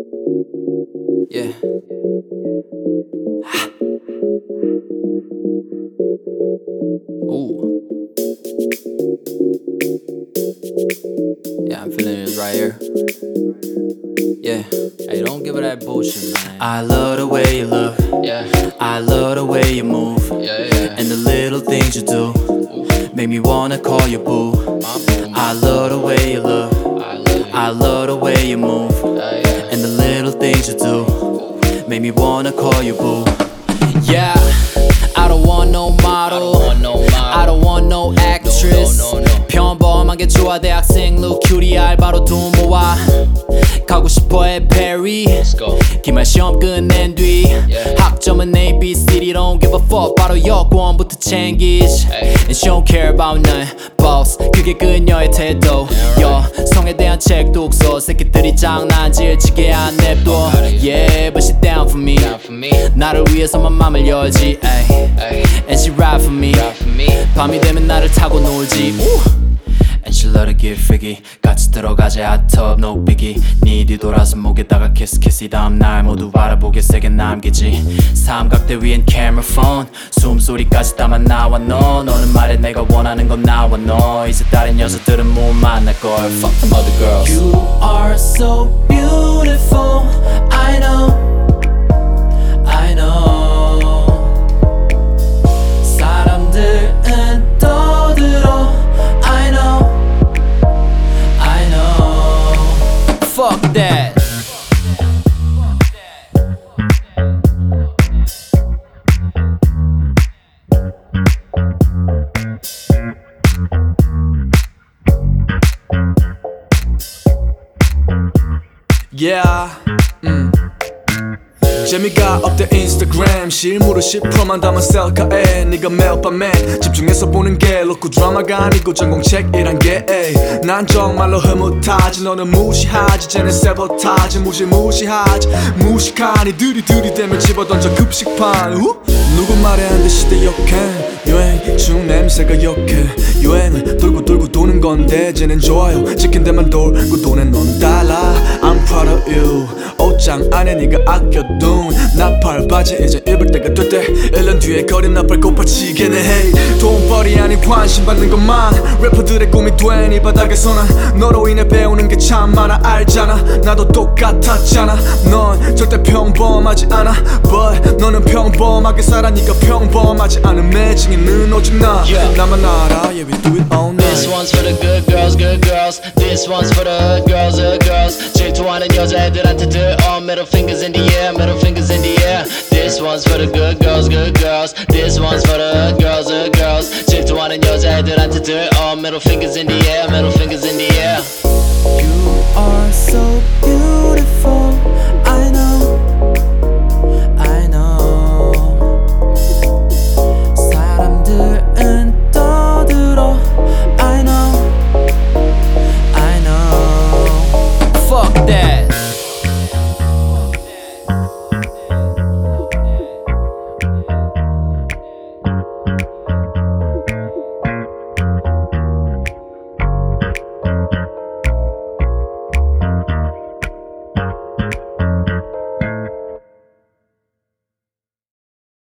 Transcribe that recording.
Yeah. Ooh. Yeah, I'm feeling it right here. Yeah. Hey, don't give it that bullshit, man. I love the way you look. Yeah. I love the way you move. Yeah, yeah. And the little things you do. Ooh. Make me wanna call you boo. I love the way you look. I love the way you move. And the little things you do. Make me wanna call you boo. Yeah. I don't want no model. I don't want no actress. 평범하게 좋아 대학생 look cutie 알바로 돈 모아 가고 싶어해 페리 기말 시험 끝낸 뒤 학점은 ABCD don't give a fuck 바로 여권부터 챙기지 And she don't care about none boss 그게 그녀의 태도 여성에 대한 책 독서 새끼들이 장난질 치게 안 냅둬 Yeah but she down for me 나를 위해서만 맘을 열지 And she ride for me 밤이 되면 나를 타고 놀지 And she love to get freaky 같이 들어가자 hot tub no biggie 네 뒤돌아서 목에다가 kiss kiss 이 다음날 모두 알아보게 세게 남기지 삼각대 위엔 camera phone 숨소리까지 담아 나와 너는 말해 내가 원하는 건 나와 너 이제 다른 녀석들은 못 만날걸 Fuck them other girls You are so beautiful I know I know 사람들은 떠들어 I know Fuck that. Yeah. 재미가 없대 인스타그램 실물을 10%만 담은 셀카에 네가 매일 밤에 집중해서 보는 게 로코 드라마가 아니고 전공책이란 게 난 정말로 흐뭇하지 너는 무시하지 쟤는 세버타지 무시하지 무식한 이들이 들이대면 집어던져 급식판 누구 말에 안 돼 시대 역행 유행 중 냄새가 역해 유행은 돌고 도는 건데 쟤는 좋아요 지킨 데만 돌고 도는 넌 달라 I'm proud of you 옷장 안에 네가 아껴둔 나팔 바지 이제 입을 때가 됐대 1년 뒤에 거린 나팔 고파치게네 hey 돈벌이 아닌 관심 받는 것만 래퍼들의 꿈이 된 이 바닥에서 난 너로 인해 배우는 게 참 많아 알잖아 나도 똑같았잖아 넌 절대 평범하지 않아 But 너는 평범하게 살아니까 평범하지 않은 매칭이는 오직 나 나만 알아 Yeah we do it all night This one's for the good girls This one's for the girls 질투하는 여자애들한테 들어 Middle fingers in the air Middle fingers in the air This one's for the good girls This one's for the girls 질투하는 여자애들한테 들어 Middle fingers in the air Middle fingers in the air